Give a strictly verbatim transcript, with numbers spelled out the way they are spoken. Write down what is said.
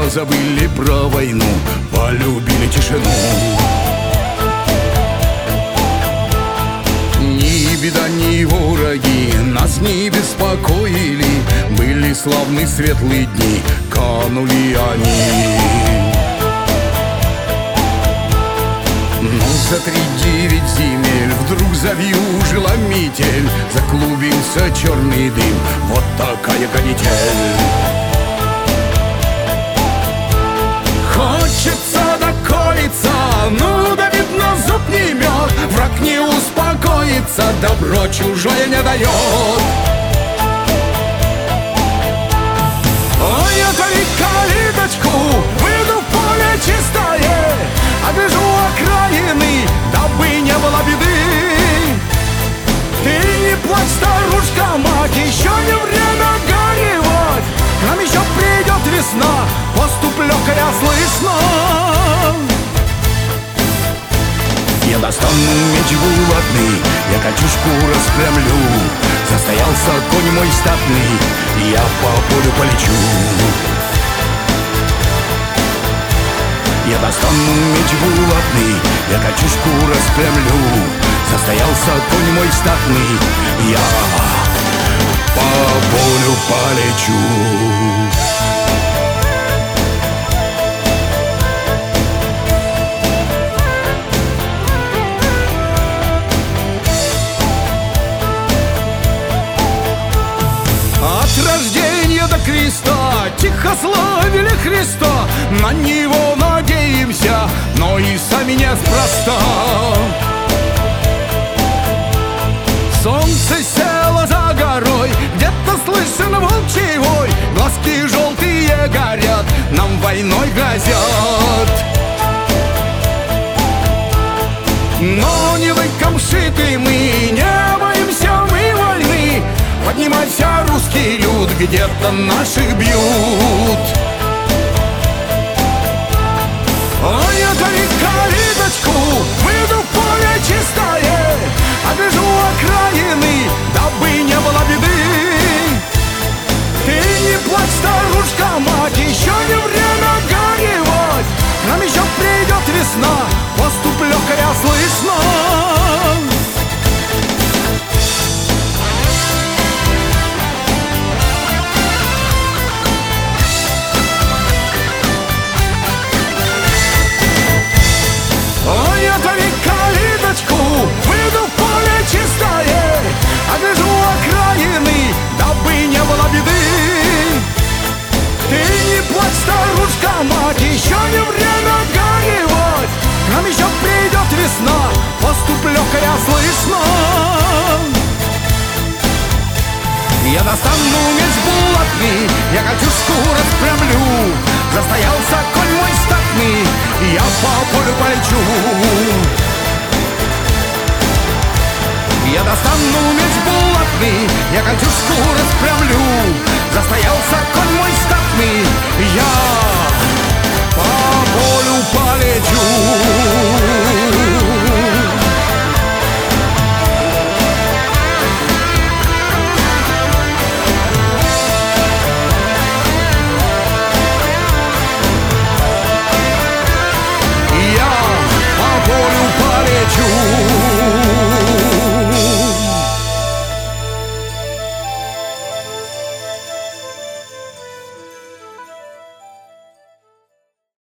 забыли про войну, полюбили тишину. Ни беда, ни враги нас не беспокоили, были славны светлые дни, канули они. Но за три девять земель вдруг завьюжила метель, заклубился черный дым, вот такая канитель. Хочется доколиться, ну да видно зуб не мёд, враг не успокоится, добро чужое не дает. Ой, отвори калиточку, выйду в поле чистое, огляжу окраины, дабы не было беды. Ты не плачь, старушка, мать, еще не время горевать, к нам еще придет весна, поступ легкая слышно. Я достану меч булатный, я кольчужку распрямлю, застоялся конь мой статный, я по полю полечу. Я достану меч булатный, я кольчужку распрямлю, застоялся конь мой статный, я по полю полечу. От рождения до креста тихо славили Христа, на Него надеемся, но и сами неспроста. Солнце село за горой, где-то слышен волчий вой, глазки желтые горят, нам войной грозят. Но не лыком шиты мы, не боимся мы войны, поднимайся, русский люд, где-то наших бьют. Ой, отвори калиточку, выйду в поле чистое, огляжу окраины, дабы не было беды. Ты не плачь, старушка, мать, еще не время горевать, к нам еще придет весна, поступ легкая слышно. Ой, отвори калиточку, выйду в поле чистое, огляжу окраины, дабы не было беды. Ты не плачь, старушка, мать, еще не время горевать, к нам еще придет весна, поступ легкая слышно. Я достану меч булатный, я кольчужку распрямлю, застоялся конь мой статный, я по полю полечу. Я достану меч булатный, я кольчужку распрямлю, застоялся конь мой статный, я по полю полечу.